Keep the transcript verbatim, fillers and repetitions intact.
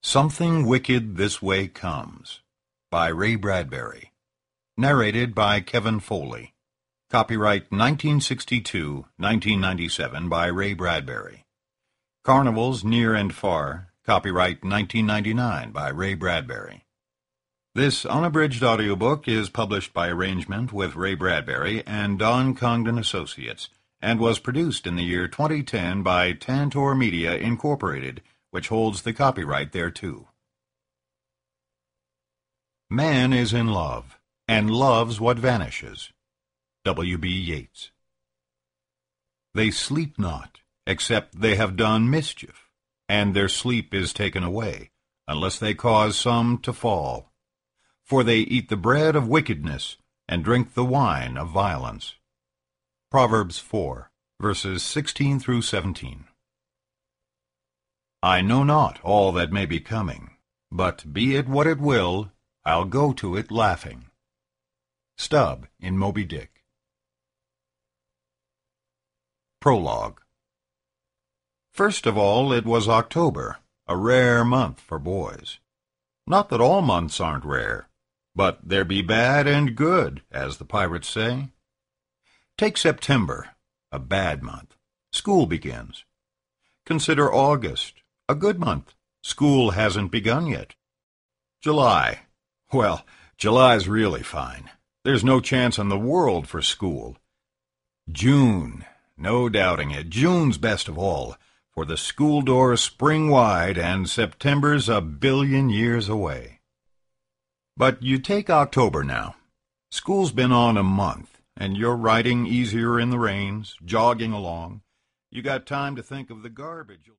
Something Wicked This Way Comes by Ray Bradbury. Narrated by Kevin Foley. Copyright nineteen sixty-two nineteen ninety-seven by Ray Bradbury. Carnivals Near and Far. Copyright nineteen ninety-nine by Ray Bradbury. This unabridged audiobook is published by arrangement with Ray Bradbury and Don Congdon Associates, and was produced in the year twenty ten by Tantor Media, Incorporated, which holds the copyright thereto. Man is in love, and loves what vanishes. W B Yeats. They sleep not, except they have done mischief, and their sleep is taken away, unless they cause some to fall. For they eat the bread of wickedness, and drink the wine of violence. Proverbs four, verses sixteen through seventeen. I know not all that may be coming, but be it what it will, I'll go to it laughing. Stubb in Moby Dick. Prologue. First of all, it was October, a rare month for boys. Not that all months aren't rare, but there be bad and good, as the pirates say. Take September, a bad month. School begins. Consider August, a good month. School hasn't begun yet. July. Well, July's really fine. There's no chance in the world for school. June. No doubting it. June's best of all, for the school doors spring wide and September's a billion years away. But you take October now. School's been on a month, and you're riding easier in the rains, jogging along. You got time to think of the garbage.